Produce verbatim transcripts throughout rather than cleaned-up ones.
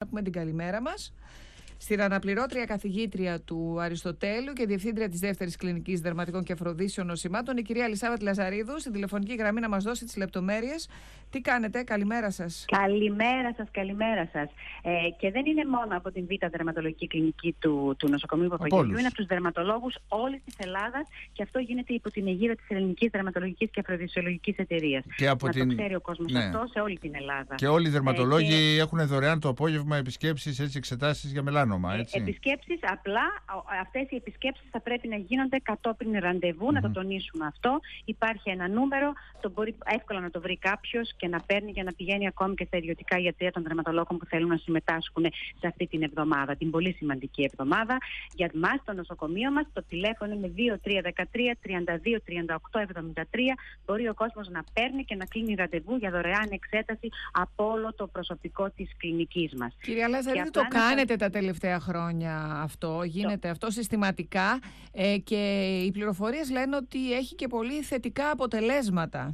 πούμε την καλημέρα μας στην αναπληρώτρια καθηγήτρια του Αριστοτέλου και διευθύντρια της δεύτερης κλινικής δερματικών και αφροδίσεων νοσημάτων, η κυρία Ελισάβετ Λαζαρίδου, στην τηλεφωνική γραμμή να μας δώσει τις λεπτομέρειες. Τι κάνετε, καλημέρα σας. Καλημέρα σας, καλημέρα σας. Ε, και δεν είναι μόνο από την Β' δερματολογική κλινική του, του νοσοκομείου Παπαγγελιού, είναι από τους δερματολόγους όλης της Ελλάδας και αυτό γίνεται υπό την αιγίδα της Ελληνικής Δερματολογικής και Αφροδισιολογικής Εταιρείας. Και από να την... το ξέρει ο κόσμος, ναι, αυτό σε όλη την Ελλάδα. Και όλοι οι δερματολόγοι ε, και... έχουν δωρεάν το απόγευμα επισκέψεις, έτσι, εξετάσεις για μελάνομα, έτσι. Ε, επισκέψεις, απλά αυτές οι επισκέψεις θα πρέπει να γίνονται κατόπιν ραντεβού, mm-hmm. να το τονίσουμε αυτό. Υπάρχει ένα νούμερο, το μπορεί εύκολα να το βρει κάποιος και να παίρνει και να πηγαίνει ακόμη και στα ιδιωτικά ιατρεία των δερματολόγων που θέλουν να συμμετάσχουν σε αυτή την εβδομάδα, την πολύ σημαντική εβδομάδα. Για μας, το νοσοκομείο μας, το τηλέφωνο είναι δύο τρία ένα τρία τριάντα δύο τριάντα οκτώ εβδομήντα τρία. Μπορεί ο κόσμος να παίρνει και να κλείνει ραντεβού για δωρεάν εξέταση από όλο το προσωπικό της κλινικής μας. Κυρία Λαζαρίδου, το κάνετε τα τελευταία χρόνια αυτό, γίνεται το... αυτό συστηματικά ε, και οι πληροφορίες λένε ότι έχει και πολύ θετικά αποτελέσματα.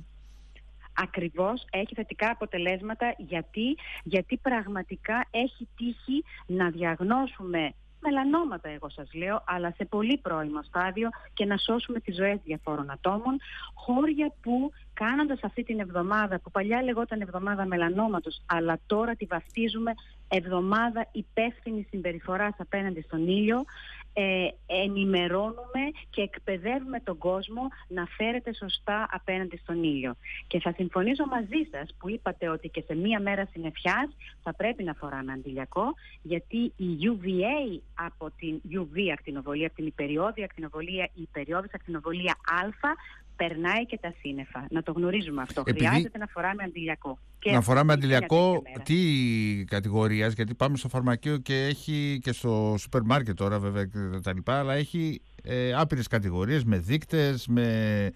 Ακριβώς, έχει θετικά αποτελέσματα γιατί, γιατί πραγματικά έχει τύχει να διαγνώσουμε μελανόματα, εγώ σας λέω, αλλά σε πολύ πρώιμο στάδιο και να σώσουμε τις ζωές διαφόρων ατόμων, χώρια που κάνοντας αυτή την εβδομάδα, που παλιά λεγόταν εβδομάδα μελανόματος, αλλά τώρα τη βαφτίζουμε εβδομάδα υπεύθυνης συμπεριφοράς απέναντι στον ήλιο, ε, ενημερώνουμε και εκπαιδεύουμε τον κόσμο να φέρεται σωστά απέναντι στον ήλιο. Και θα συμφωνήσω μαζί σας που είπατε ότι και σε μία μέρα συννεφιάς θα πρέπει να φοράμε αντιλιακό, γιατί η γιου βι έι από την γιου βι ακτινοβολία, από την υπεριόδια ακτινοβολία, η υπεριόδης ακτινοβολία Α, περνάει και τα σύννεφα. Να το γνωρίζουμε αυτό. Επειδή... Χρειάζεται να φοράμε αντιλιακό. Και να φοράμε αντιλιακό τι κατηγορίας, γιατί πάμε στο φαρμακείο και έχει και στο σούπερ μάρκετ τώρα βέβαια και τα λοιπά, αλλά έχει ε, άπειρες κατηγορίες με δείκτες, με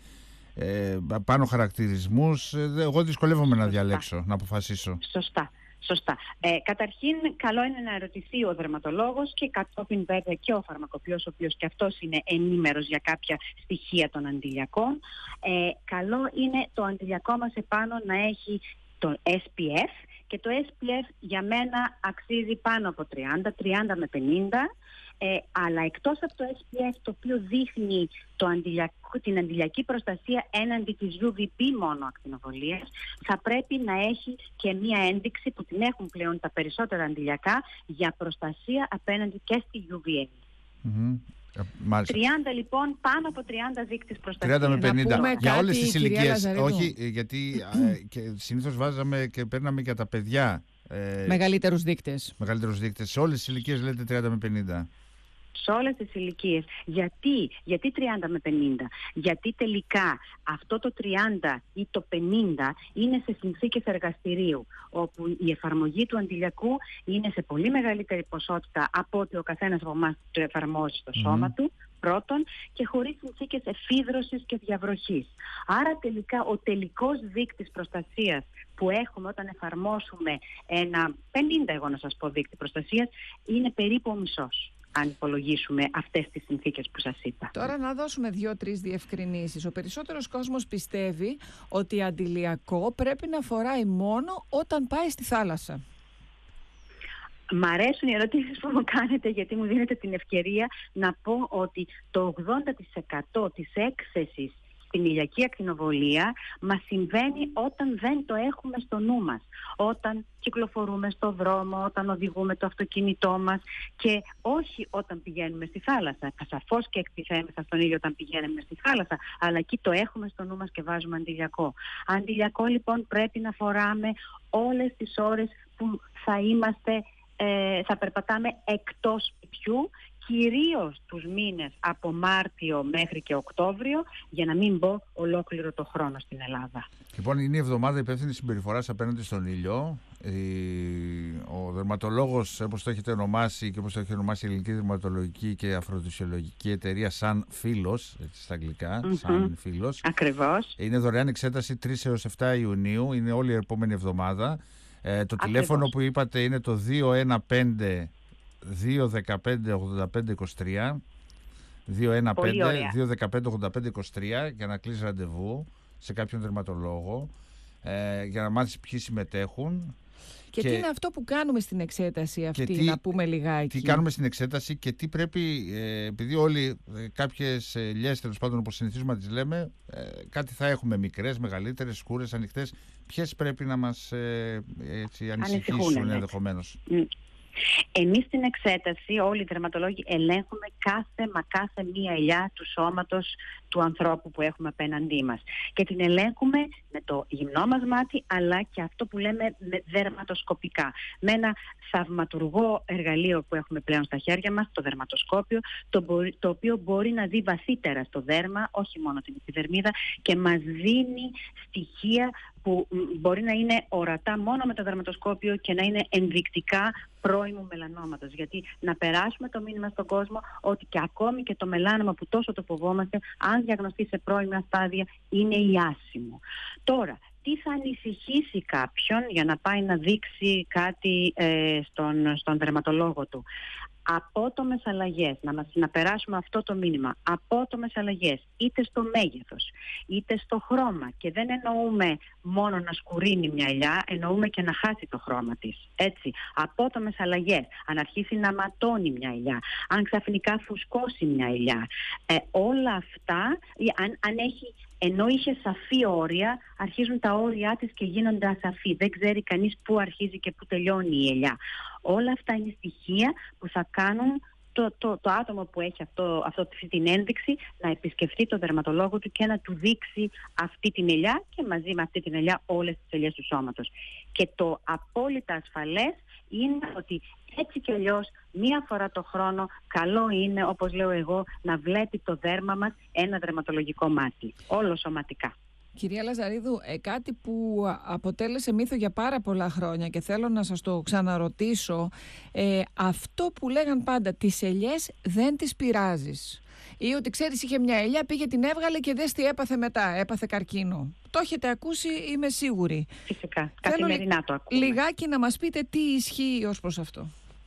ε, πάνω χαρακτηρισμούς. Εγώ δυσκολεύομαι να διαλέξω, να αποφασίσω. Σωστά. Σωστά. Ε, καταρχήν, καλό είναι να ερωτηθεί ο δερματολόγος και κατόπιν βέβαια και ο φαρμακοποιός, ο οποίος και αυτός είναι ενήμερος για κάποια στοιχεία των αντιλιακών. Ε, καλό είναι το αντιλιακό μας επάνω να έχει το ες πι εφ και το ες πι εφ για μένα αξίζει πάνω από τριάντα, τριάντα με πενήντα. Ε, αλλά εκτός από το ες πι εφ, το οποίο δείχνει το αντιλιακό, την αντιλιακή προστασία έναντι της γιου βι μπι μόνο ακτινοβολίας, θα πρέπει να έχει και μία ένδειξη που την έχουν πλέον τα περισσότερα αντιλιακά για προστασία απέναντι και στη γιου βι έι. Mm-hmm. τριάντα λοιπόν, πάνω από τριάντα δείκτες προστασίας. τριάντα με πενήντα για όλες τις ηλικίες. Όχι, γιατί ε, και συνήθως βάζαμε και παίρναμε για τα παιδιά ε, μεγαλύτερους δείκτες. Μεγαλύτερους δείκτες. Σε όλες τις ηλικίες λέτε τριάντα με πενήντα. Σε όλες τις ηλικίες. Γιατί, γιατί τριάντα με πενήντα? Γιατί τελικά αυτό το τριάντα ή το πενήντα είναι σε συνθήκες εργαστηρίου, όπου η εφαρμογή του αντιλιακού είναι σε πολύ μεγαλύτερη ποσότητα από ότι ο καθένας από εμάς το εφαρμόζει στο mm-hmm. σώμα του, πρώτον, και χωρίς συνθήκες εφίδρωσης και διαβροχής. Άρα τελικά ο τελικός δείκτης προστασίας που έχουμε όταν εφαρμόσουμε ένα πενήντα, εγώ να σας πω, δείκτη προστασίας, είναι περίπου ο μισός, αν υπολογίσουμε αυτές τις συνθήκες που σας είπα. Τώρα να δώσουμε δύο-τρεις διευκρινήσεις. Ο περισσότερος κόσμος πιστεύει ότι αντιλιακό πρέπει να φοράει μόνο όταν πάει στη θάλασσα. Μ' αρέσουν οι ερωτήσεις που μου κάνετε, γιατί μου δίνετε την ευκαιρία να πω ότι το ογδόντα τοις εκατό της έκθεσης στην ηλιακή ακτινοβολία μας συμβαίνει όταν δεν το έχουμε στο νου μας. Όταν κυκλοφορούμε στο δρόμο, όταν οδηγούμε το αυτοκίνητό μας και όχι όταν πηγαίνουμε στη θάλασσα. Σαφώς και εκτιθέμεθα στον ήλιο όταν πηγαίνουμε στη θάλασσα, αλλά εκεί το έχουμε στο νου μας και βάζουμε αντιλιακό. Αντιλιακό λοιπόν πρέπει να φοράμε όλες τις ώρες που θα είμαστε, ε, θα περπατάμε εκτός σπιτιού, κυρίως τους μήνες από Μάρτιο μέχρι και Οκτώβριο, για να μην πω ολόκληρο το χρόνο στην Ελλάδα. Λοιπόν, είναι η εβδομάδα υπεύθυνη συμπεριφοράς απέναντι στον ήλιο. Ο δερματολόγος, όπως το έχετε ονομάσει και όπως το έχει ονομάσει η Ελληνική Δερματολογική και Αφροδισιολογική Εταιρεία, σαν φίλος, έτσι στα αγγλικά, mm-hmm. σαν φίλος. Ακριβώς. Είναι δωρεάν εξέταση τρεις έως επτά Ιουνίου, είναι όλη η επόμενη εβδομάδα. Ε, το Ακριβώς. τηλέφωνο που είπατε είναι το δύο ένα πέντε δύο ένα πέντε ογδόντα πέντε είκοσι τρία, δύο ένα πέντε δύο ένα πέντε ογδόντα πέντε είκοσι τρία, για να κλείσει ραντεβού σε κάποιον δερματολόγο, ε, για να μάθεις ποιοι συμμετέχουν. Και, και τι είναι αυτό που κάνουμε στην εξέταση αυτή, τι, να πούμε λιγάκι. Τι κάνουμε στην εξέταση και τι πρέπει, ε, επειδή όλοι ε, κάποιες ελιές, τέλος πάντων, όπως συνηθίζουμε να τις λέμε, ε, κάτι θα έχουμε μικρές, μεγαλύτερες, σκούρες, ανοιχτές. Ποιες πρέπει να μας ε, έτσι, ανησυχήσουν ενδεχομένως? Mm. Εμείς στην εξέταση, όλοι οι δερματολόγοι, ελέγχουμε κάθε μα κάθε μία ελιά του σώματος του ανθρώπου που έχουμε απέναντί μας. Και την ελέγχουμε με το γυμνό μας μάτι, αλλά και αυτό που λέμε με δερματοσκοπικά. Με ένα θαυματουργό εργαλείο που έχουμε πλέον στα χέρια μας, το δερματοσκόπιο, το, μπορεί, το οποίο μπορεί να δει βαθύτερα στο δέρμα, όχι μόνο την επιδερμίδα, και μας δίνει στοιχεία που μπορεί να είναι ορατά μόνο με το δερματοσκόπιο και να είναι ενδεικτικά πρώιμου μελανόματος. Γιατί να περάσουμε το μήνυμα στον κόσμο ότι και ακόμη και το μελάνωμα που τόσο το φοβόμαστε, αν διαγνωστεί σε πρώιμα στάδια, είναι ιάσιμο. Τώρα, τι θα ανησυχήσει κάποιον για να πάει να δείξει κάτι ε, στον, στον δερματολόγο του? Απότομες αλλαγές, να, μας, να περάσουμε αυτό το μήνυμα, απότομες αλλαγές είτε στο μέγεθος είτε στο χρώμα, και δεν εννοούμε μόνο να σκουρίνει μια ελιά, εννοούμε και να χάσει το χρώμα της. Έτσι, απότομες αλλαγές, αν αρχίσει να ματώνει μια ελιά, αν ξαφνικά φουσκώσει μια ελιά, ε, όλα αυτά, αν, αν έχει, ενώ είχε σαφή όρια, αρχίζουν τα όρια της και γίνονται ασαφή. Δεν ξέρει κανείς πού αρχίζει και πού τελειώνει η ελιά. Όλα αυτά είναι στοιχεία που θα κάνουν το, το, το άτομο που έχει αυτό, αυτό, αυτή την ένδειξη να επισκεφτεί τον δερματολόγο του και να του δείξει αυτή την ελιά και μαζί με αυτή την ελιά όλες τις ελιές του σώματος. Και το απόλυτα ασφαλές είναι ότι έτσι κι αλλιώς μία φορά το χρόνο καλό είναι, όπως λέω εγώ, να βλέπει το δέρμα μας ένα δερματολογικό μάτι, όλο σωματικά. Κυρία Λαζαρίδου, ε, κάτι που αποτέλεσε μύθο για πάρα πολλά χρόνια και θέλω να σας το ξαναρωτήσω, ε, αυτό που λέγαν πάντα, τις ελιές δεν τις πειράζεις. Ή ότι ξέρεις, είχε μια ελιά, πήγε την έβγαλε και δες τι έπαθε μετά, έπαθε καρκίνο. Το έχετε ακούσει, είμαι σίγουρη. Φυσικά, καθημερινά το ακούμε. Λιγάκι να μας πείτε τι ισχύει ως προς αυτό.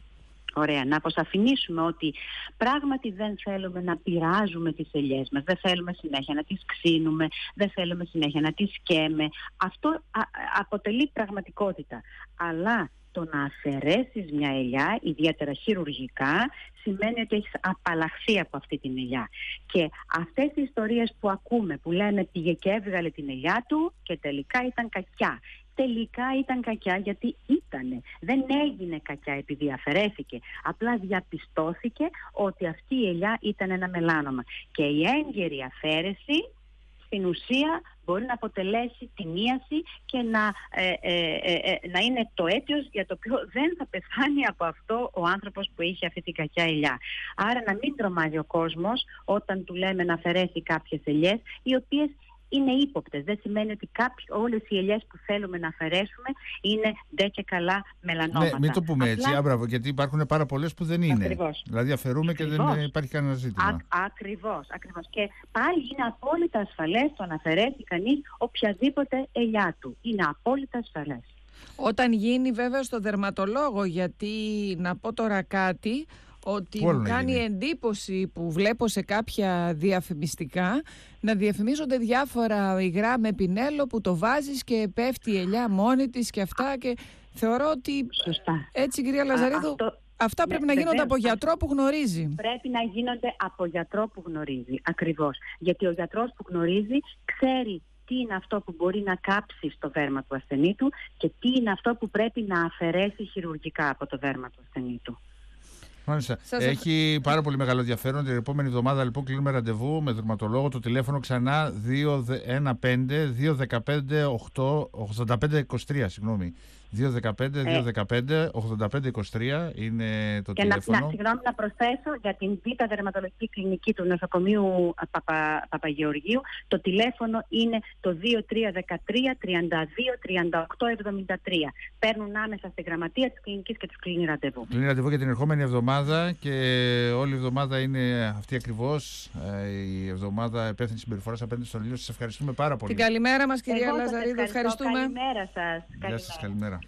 Ωραία, να αποσαφηνίσουμε ότι πράγματι δεν θέλουμε να πειράζουμε τις ελιές μας, δεν θέλουμε συνέχεια να τις ξύνουμε, δεν θέλουμε συνέχεια να τις σκέμε. Αυτό α, αποτελεί πραγματικότητα. Αλλά το να αφαιρέσεις μια ελιά, ιδιαίτερα χειρουργικά, σημαίνει ότι έχεις απαλλαχθεί από αυτή την ελιά. Και αυτές οι ιστορίες που ακούμε, που λένε πήγε και έβγαλε την ελιά του και τελικά ήταν κακιά. Τελικά ήταν κακιά γιατί ήτανε. Δεν έγινε κακιά επειδή αφαιρέθηκε. Απλά διαπιστώθηκε ότι αυτή η ελιά ήταν ένα μελάνωμα. Και η έγκαιρη αφαίρεση στην ουσία μπορεί να αποτελέσει τη μίαση και να, ε, ε, ε, ε, να είναι το αίτιος για το οποίο δεν θα πεθάνει από αυτό ο άνθρωπος που είχε αυτή την κακιά ελιά. Άρα να μην τρομάζει ο κόσμος όταν του λέμε να αφαιρέσει κάποιες ελιές, οι οποίες είναι ύποπτες. Δεν σημαίνει ότι κάποιοι, όλες οι ελιές που θέλουμε να αφαιρέσουμε είναι ντε και καλά μελανόματα. Ναι, μην το πούμε Απλά... έτσι, άμπραβο, γιατί υπάρχουν πάρα πολλές που δεν είναι. Ακριβώς. Δηλαδή αφαιρούμε ακριβώς. Και δεν υπάρχει κανένα ζήτημα. Α, ακριβώς, ακριβώς. Και πάλι είναι απόλυτα ασφαλές το να αφαιρέσει κανείς οποιαδήποτε ελιά του. Είναι απόλυτα ασφαλές. Όταν γίνει βέβαια στο δερματολόγο, γιατί να πω τώρα κάτι, ότι μου κάνει εντύπωση που βλέπω σε κάποια διαφημιστικά να διαφημίζονται διάφορα υγρά με πινέλο που το βάζεις και πέφτει η ελιά μόνη της και αυτά, και θεωρώ ότι Σωστά. Έτσι, κυρία Λαζαρίδου, αυτό... αυτά πρέπει ναι, να γίνονται από γιατρό που γνωρίζει. Πρέπει να γίνονται από γιατρό που γνωρίζει, ακριβώς. Γιατί ο γιατρός που γνωρίζει ξέρει τι είναι αυτό που μπορεί να κάψει στο δέρμα του ασθενή του και τι είναι αυτό που πρέπει να αφαιρέσει χειρουργικά από το δέρμα του ασθενή του. Μάλιστα. Έχει πάρα πολύ μεγάλο ενδιαφέρον. Την επόμενη εβδομάδα λοιπόν κλείνουμε ραντεβού με δερματολόγο. Το τηλέφωνο ξανά δύο ένα πέντε δύο ένα πέντε ογδόντα πέντε είκοσι τρία. Συγγνώμη. δύο ένα πέντε δύο ένα πέντε ογδόντα πέντε είκοσι τρία είναι το και τηλέφωνο. Να, να, συγγνώμη να προσθέσω για την Β' Δερματολογική Κλινική του Νοσοκομείου Παπα, Παπαγεωργίου. Το τηλέφωνο είναι το δύο τρία ένα τρία τριάντα δύο τριάντα οκτώ εβδομήντα τρία. Παίρνουν άμεσα στη γραμματεία της κλινικής και τους κλείνει ραντεβού. Κλείνει ραντεβού για την ερχόμενη εβδομάδα και όλη η εβδομάδα είναι αυτή ακριβώς. Η εβδομάδα υπεύθυνη συμπεριφοράς απέναντι στον ήλιο. Σας ευχαριστούμε πάρα πολύ. Την καλημέρα μας, κυρία Λαζαρίδου. Ευχαριστούμε. Καλημέρα σας. Γεια σας, καλημέρα.